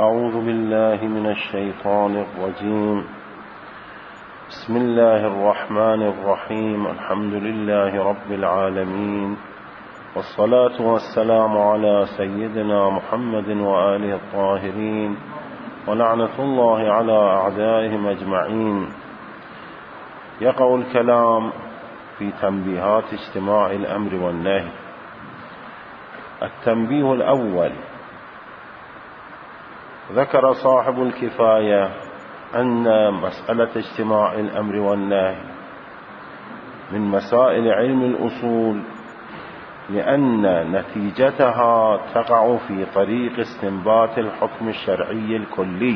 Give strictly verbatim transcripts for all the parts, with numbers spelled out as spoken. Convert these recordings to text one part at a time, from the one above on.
أعوذ بالله من الشيطان الرجيم. بسم الله الرحمن الرحيم. الحمد لله رب العالمين، والصلاة والسلام على سيدنا محمد وآله الطاهرين، ولعنة الله على أعدائهم أجمعين. يقع الكلام في تنبيهات اجتماع الأمر والنهي. التنبيه الأول: ذكر صاحب الكفاية أن مسألة اجتماع الأمر والنهي من مسائل علم الأصول، لأن نتيجتها تقع في طريق استنباط الحكم الشرعي الكلي.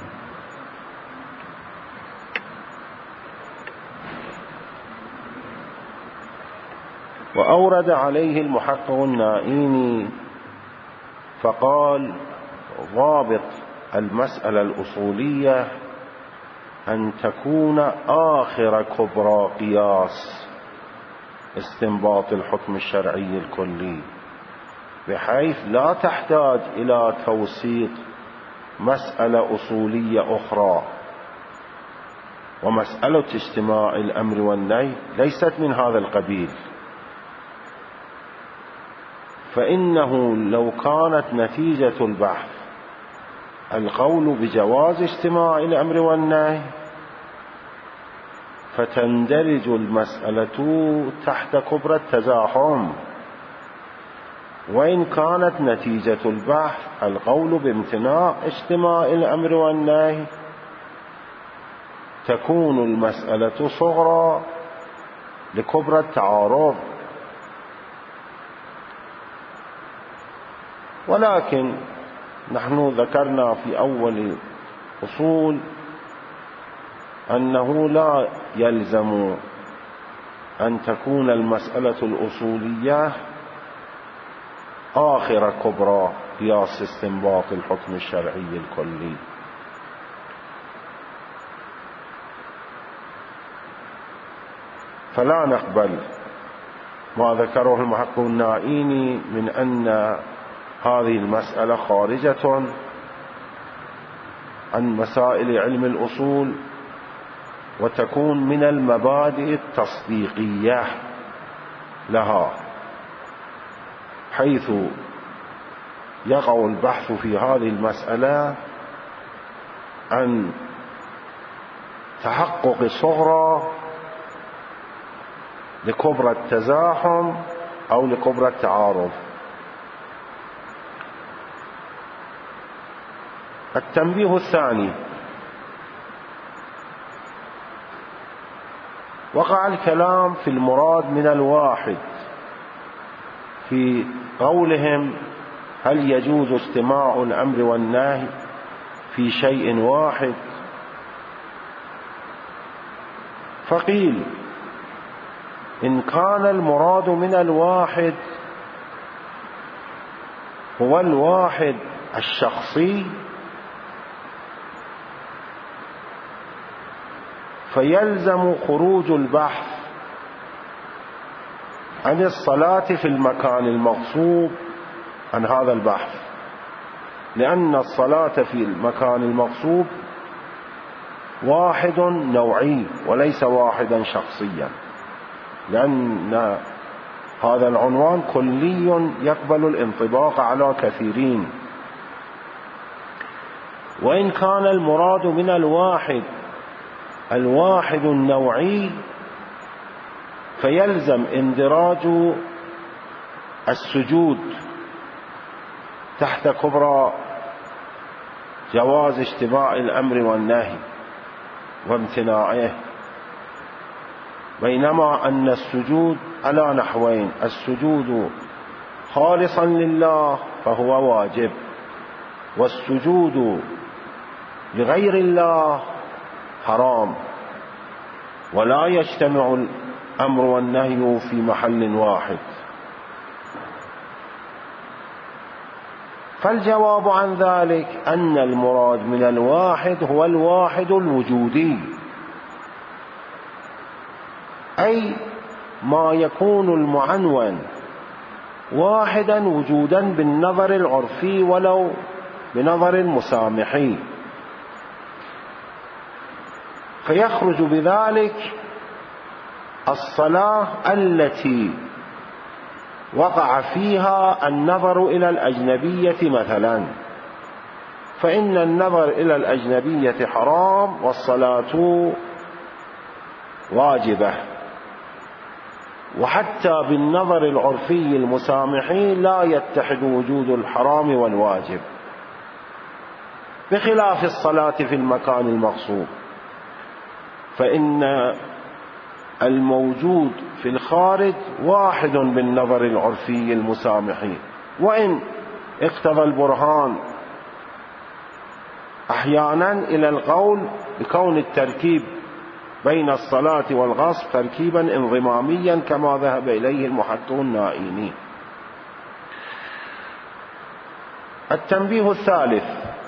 وأورد عليه المحقق النائيني فقال: ضابط المسألة الأصولية أن تكون آخر كبرى قياس استنباط الحكم الشرعي الكلي، بحيث لا تحتاج إلى توسيط مسألة أصولية أخرى. ومسألة اجتماع الأمر والنهي ليست من هذا القبيل، فإنه لو كانت نتيجة البحث القول بجواز اجتماع الأمر والنهي فتندرج المسألة تحت كبرى التزاحم، وإن كانت نتيجة البحث القول بامتناع اجتماع الأمر والنهي تكون المسألة صغرى لكبرى التعارض. ولكن نحن ذكرنا في أول أصول أنه لا يلزم أن تكون المسألة الأصولية آخر كبرى قياس استنباط الحكم الشرعي الكلي. فلا نقبل ما ذكره المحقق النائيني من أن هذه المسألة خارجة عن مسائل علم الأصول وتكون من المبادئ التصديقية لها، حيث يقع البحث في هذه المسألة عن تحقق صغرى لكبرى التزاحم أو لكبرى التعارض. التنبيه الثاني: وقع الكلام في المراد من الواحد في قولهم: هل يجوز اجتماع الأمر والنهي في شيء واحد؟ فقيل: إن كان المراد من الواحد هو الواحد الشخصي فيلزم خروج البحث عن الصلاة في المكان المغصوب عن هذا البحث، لأن الصلاة في المكان المغصوب واحد نوعي وليس واحدا شخصيا، لأن هذا العنوان كلي يقبل الانطباق على كثيرين. وإن كان المراد من الواحد الواحد النوعي فيلزم اندراج السجود تحت كبرى جواز اجتماع الأمر والنهي وامتناعه، بينما أن السجود على نحوين: السجود خالصا لله فهو واجب، والسجود لغير الله حرام، ولا يجتمع الأمر والنهي في محل واحد. فالجواب عن ذلك أن المراد من الواحد هو الواحد الوجودي، أي ما يكون المعنون واحدا وجودا بالنظر العرفي ولو بنظر المسامح، فيخرج بذلك الصلاة التي وقع فيها النظر إلى الأجنبية مثلا، فإن النظر إلى الأجنبية حرام والصلاة واجبة. وحتى بالنظر العرفي المسامح لا يتحد وجود الحرام والواجب، بخلاف الصلاة في المكان المغصوب، فإن الموجود في الخارج واحد بالنظر العرفي المسامح، وإن اقتضى البرهان أحيانا إلى القول بكون التركيب بين الصلاة والغصب تركيبا انضماميا كما ذهب إليه المحققون النائيني. التنبيه الثالث: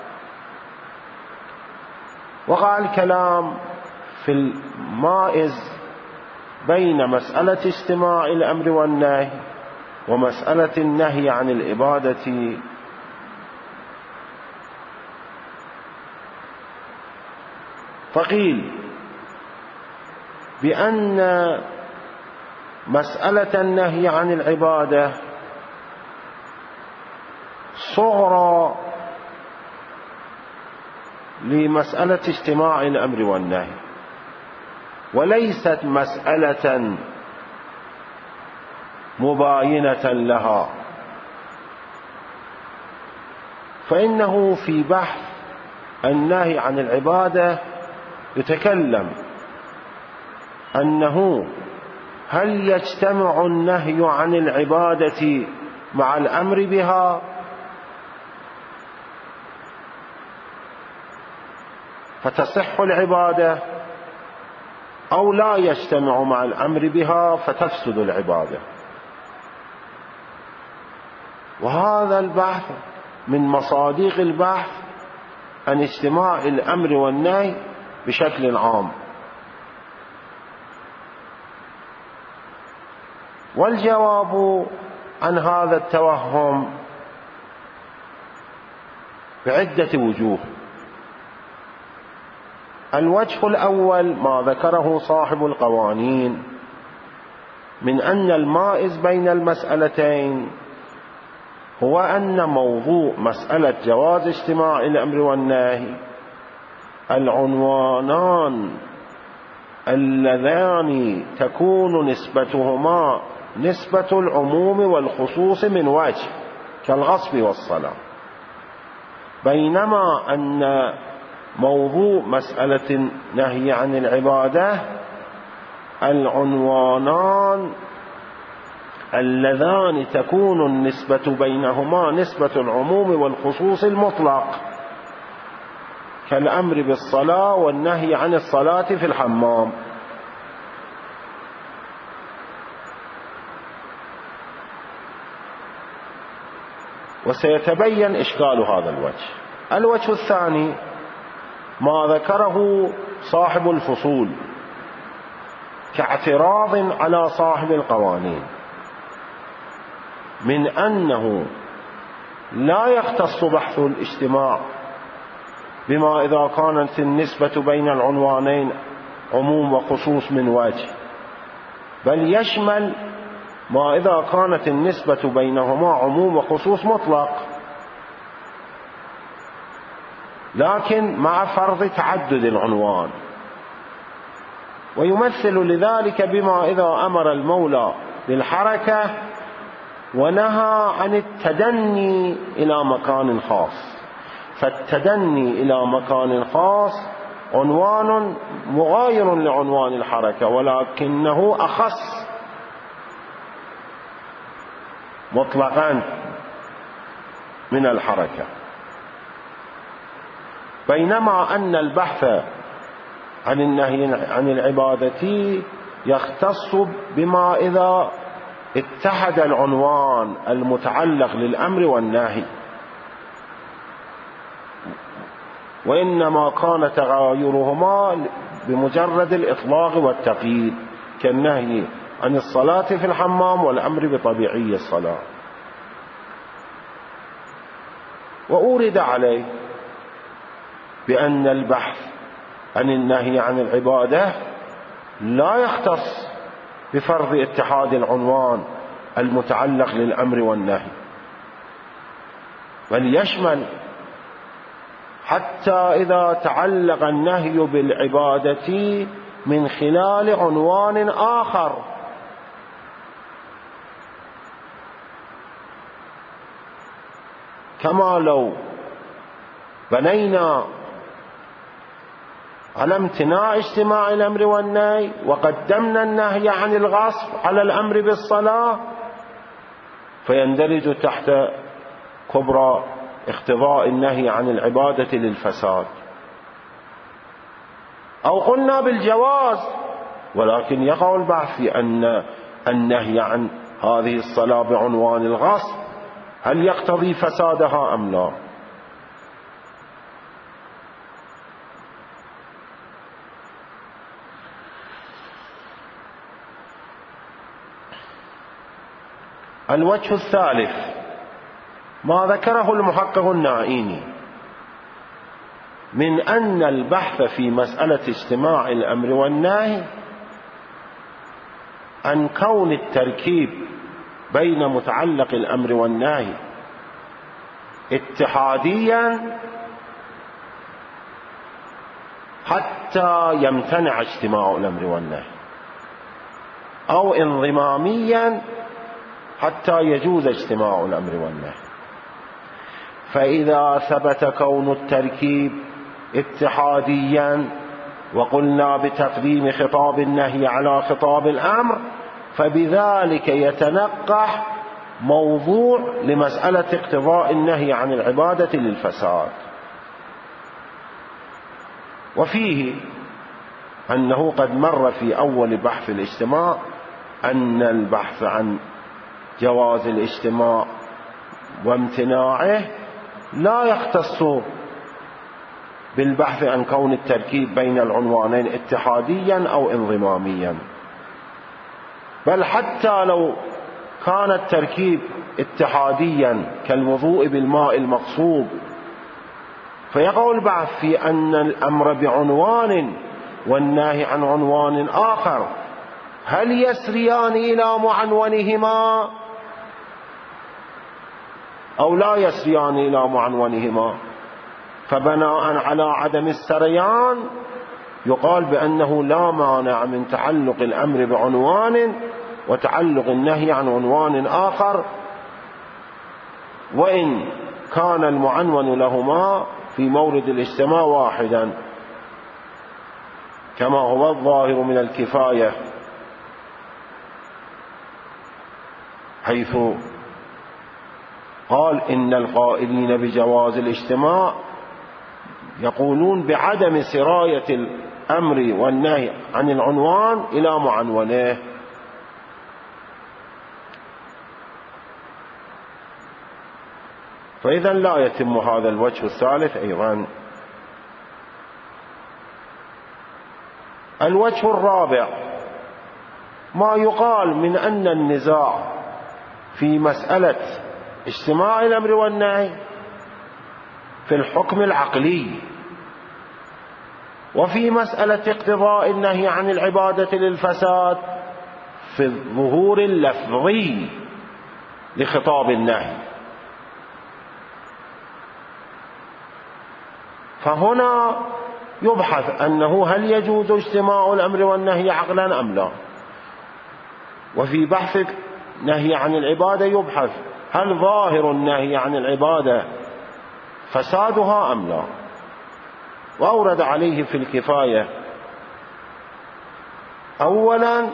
وقع الكلام في المائز بين مسألة اجتماع الأمر والنهي ومسألة النهي عن العبادة، فقيل بأن مسألة النهي عن العبادة صغرى لمسألة اجتماع الأمر والنهي، وليست مسألة مباينة لها، فإنه في بحث النهي عن العبادة يتكلم أنه هل يجتمع النهي عن العبادة مع الأمر بها فتصح العبادة، أو لا يجتمع مع الأمر بها فتفسد العبادة. وهذا البحث من مصادق البحث عن اجتماع الأمر والنهي بشكل عام. والجواب عن هذا التوهم بعدة وجوه. الوجه الأول ما ذكره صاحب القوانين من أن المائز بين المسألتين هو أن موضوع مسألة جواز اجتماع الأمر والنهي العنوانان اللذان تكون نسبتهما نسبة العموم والخصوص من وجه كالغصب والصلاة، بينما أن موضوع مسألة النهي عن العبادة العنوانان اللذان تكون النسبة بينهما نسبة العموم والخصوص المطلق كالأمر بالصلاة والنهي عن الصلاة في الحمام. وسيتبين إشكال هذا الوجه. الوجه الثاني ما ذكره صاحب الفصول كاعتراض على صاحب القوانين من أنه لا يختص بحث الاجتماع بما إذا كانت النسبة بين العنوانين عموم وخصوص من وجه، بل يشمل ما إذا كانت النسبة بينهما عموم وخصوص مطلق، لكن مع فرض تعدد العنوان. ويمثل لذلك بما إذا أمر المولى بالحركة ونهى عن التدني إلى مكان خاص، فالتدني إلى مكان خاص عنوان مغاير لعنوان الحركة، ولكنه أخص مطلقا من الحركة، بينما أن البحث عن النهي عن العبادة يختص بما إذا اتحد العنوان المتعلق للأمر والنهي، وإنما كان تغايرهما بمجرد الإطلاق والتقييد كالنهي عن الصلاة في الحمام والأمر بطبيعي الصلاة. وأورد عليه بأن البحث عن النهي عن العبادة لا يختص بفرض اتحاد العنوان المتعلق للأمر والنهي، بل يشمل حتى إذا تعلق النهي بالعبادة من خلال عنوان آخر، كما لو بنينا على امتناع اجتماع الأمر والنهي وقدمنا النهي عن الغصب على الأمر بالصلاة، فيندرج تحت كبرى اقتضاء النهي عن العبادة للفساد. أو قلنا بالجواز، ولكن يقع البحث في أن النهي عن هذه الصلاة بعنوان الغصب هل يقتضي فسادها أم لا؟ الوجه الثالث ما ذكره المحقق النعيمي من أن البحث في مسألة اجتماع الأمر والنهي عن كون التركيب بين متعلق الأمر والنهي اتحاديا حتى يمتنع اجتماع الأمر والنهي، أو انضماميا حتى يجوز اجتماع الأمر والنهي. فإذا ثبت كون التركيب اتحاديا وقلنا بتقديم خطاب النهي على خطاب الأمر، فبذلك يتنقح موضوع لمسألة اقتضاء النهي عن العبادة للفساد. وفيه أنه قد مر في أول بحث الاجتماع أن البحث عن جواز الاجتماع وامتناعه لا يختص بالبحث عن كون التركيب بين العنوانين اتحاديا أو انضماميا، بل حتى لو كان التركيب اتحاديا كالوضوء بالماء المقصود، فيقع البحث في أن الأمر بعنوان والنهي عن عنوان آخر هل يسريان إلى معنونهما أو لا يسريان إلى معنونهما. فبناء على عدم السريان يقال بأنه لا مانع من تعلق الأمر بعنوان وتعلق النهي عن عنوان آخر، وإن كان المعنون لهما في مورد الاجتماع واحدا، كما هو الظاهر من الكفاية، حيث قال إن القائلين بجواز الاجتماع يقولون بعدم سراية الأمر والنهي عن العنوان إلى معنونه. فإذا لا يتم هذا الوجه الثالث أيضا. الوجه الرابع ما يقال من أن النزاع في مسألة اجتماع الأمر والنهي في الحكم العقلي، وفي مسألة اقتضاء النهي عن العبادة للفساد في الظهور اللفظي لخطاب النهي. فهنا يبحث أنه هل يجوز اجتماع الأمر والنهي عقلا أم لا، وفي بحث نهي عن العبادة يبحث هل ظاهر النهي عن العبادة فسادها أم لا. وأورد عليه في الكفاية أولا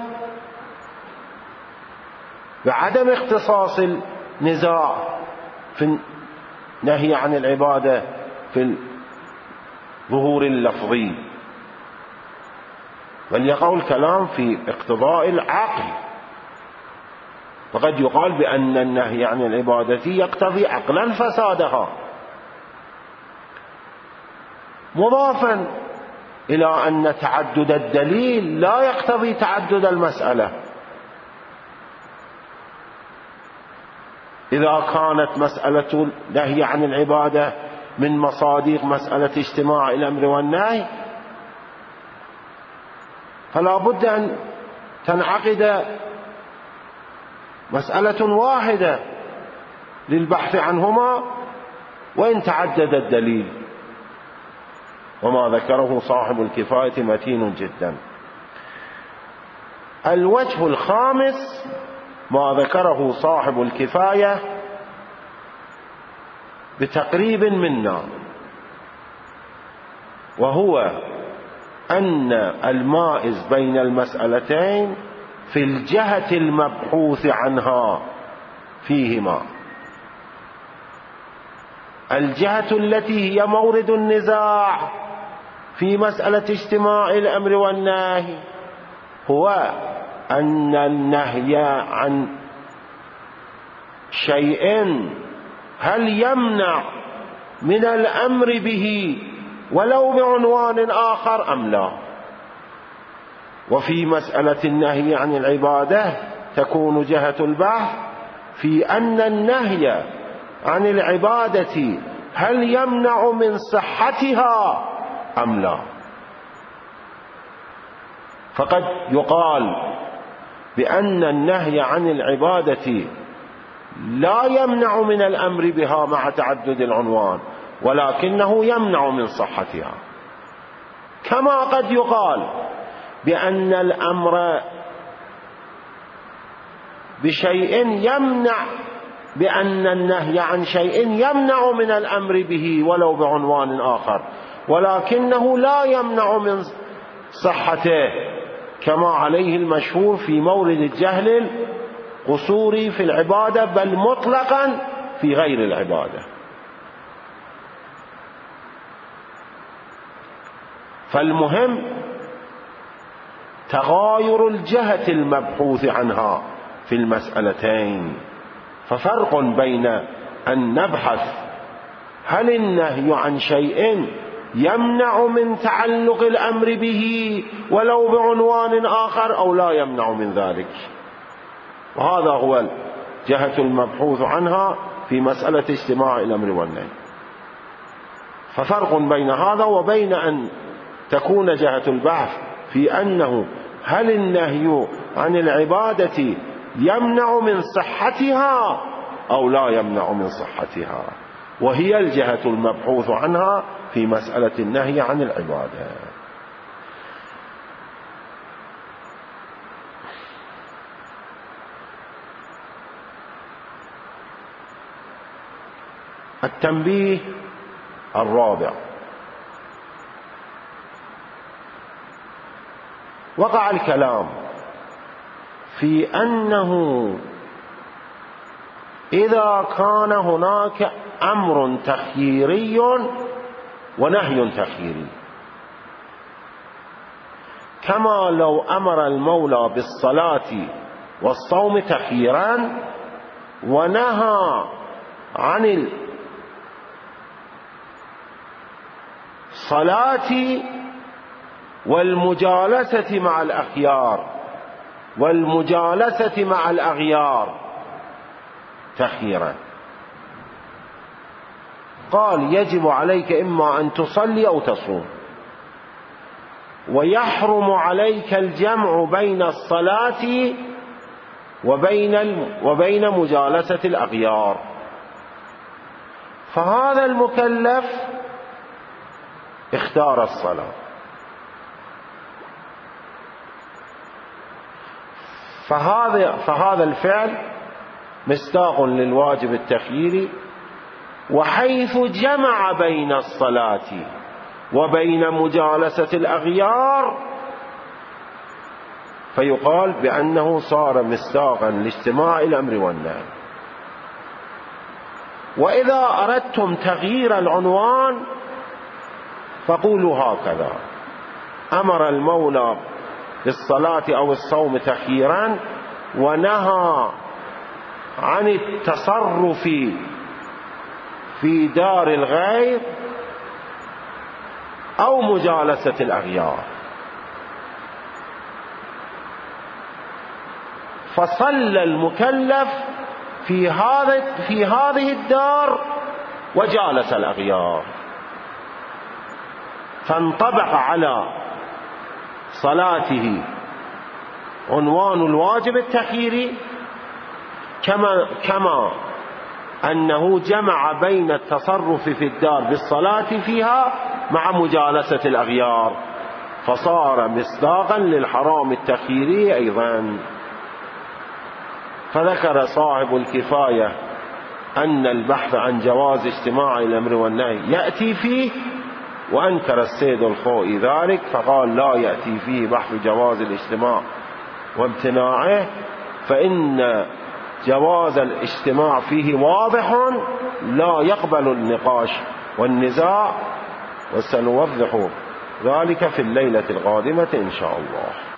بعدم اختصاص النزاع في النهي عن العبادة في الظهور اللفظي، بل يقع الكلام في اقتضاء العقل، فقد يقال بأن النهي عن العبادة يقتضي عقلا فسادها، مضافا إلى أن تعدد الدليل لا يقتضي تعدد المسألة. إذا كانت مسألة النهي عن العبادة من مصادق مسألة اجتماع الأمر والنهي، فلا بد أن تنعقد مسألة واحدة للبحث عنهما وإن تعدد الدليل. وما ذكره صاحب الكفاية متين جدا. الوجه الخامس ما ذكره صاحب الكفاية بتقريب منا، وهو أن المائز بين المسألتين في الجهة المبحوث عنها فيهما. الجهة التي هي مورد النزاع في مسألة اجتماع الأمر والنهي هو أن النهي عن شيء هل يمنع من الأمر به ولو بعنوان آخر أم لا. وفي مسألة النهي عن العبادة تكون جهة البحث في أن النهي عن العبادة هل يمنع من صحتها أم لا. فقد يقال بأن النهي عن العبادة لا يمنع من الأمر بها مع تعدد العنوان، ولكنه يمنع من صحتها. كما قد يقال بأن الأمر بشيء يمنع، بأن النهي عن شيء يمنع من الأمر به ولو بعنوان آخر، ولكنه لا يمنع من صحته، كما عليه المشهور في مورد الجهل القصوري في العبادة، بل مطلقا في غير العبادة. فالمهم تغاير الجهة المبحوث عنها في المسألتين. ففرق بين أن نبحث هل النهي عن شيء يمنع من تعلق الأمر به ولو بعنوان آخر أو لا يمنع من ذلك، وهذا هو الجهة المبحوث عنها في مسألة اجتماع الأمر والنهي. ففرق بين هذا وبين أن تكون جهة البحث في أنه هل النهي عن العبادة يمنع من صحتها أو لا يمنع من صحتها، وهي الجهة المبحوث عنها في مسألة النهي عن العبادة. التنبيه الرابع: وقع الكلام في أنه إذا كان هناك أمر تخييري ونهي تخييري، كما لو أمر المولى بالصلاة والصوم تخييرا ونهى عن الصلاة والمجالسة مع الأخيار والمجالسة مع الأغيار تخييرا. قال يجب عليك إما أن تصلي أو تصوم، ويحرم عليك الجمع بين الصلاة وبين وبين مجالسة الأغيار. فهذا المكلف اختار الصلاة، فهذا فهذا الفعل مصداق للواجب التخييري. وحيث جمع بين الصلاة وبين مجالسة الأغيار فيقال بأنه صار مصداقا لاجتماع الأمر والنهي. وإذا أردتم تغيير العنوان فقولوا هكذا: أمر المولى بالصلاة أو الصوم تخييرا ونهى عن التصرف في دار الغير أو مجالسة الأغيار. فصلى المكلف في هذا في هذه الدار وجالس الأغيار، فانطبق على صلاته عنوان الواجب التخييري، كما كما أنه جمع بين التصرف في الدار بالصلاة فيها مع مجالسة الأغيار، فصار مصداقا للحرام التخييري أيضا. فذكر صاحب الكفاية أن البحث عن جواز اجتماع الأمر والنهي يأتي فيه، وأنكر السيد الخوئي ذلك فقال لا يأتي فيه بحث جواز الاجتماع وامتناعه، فإن جواز الاجتماع فيه واضح لا يقبل النقاش والنزاع، وسنوضح ذلك في الليلة القادمة إن شاء الله.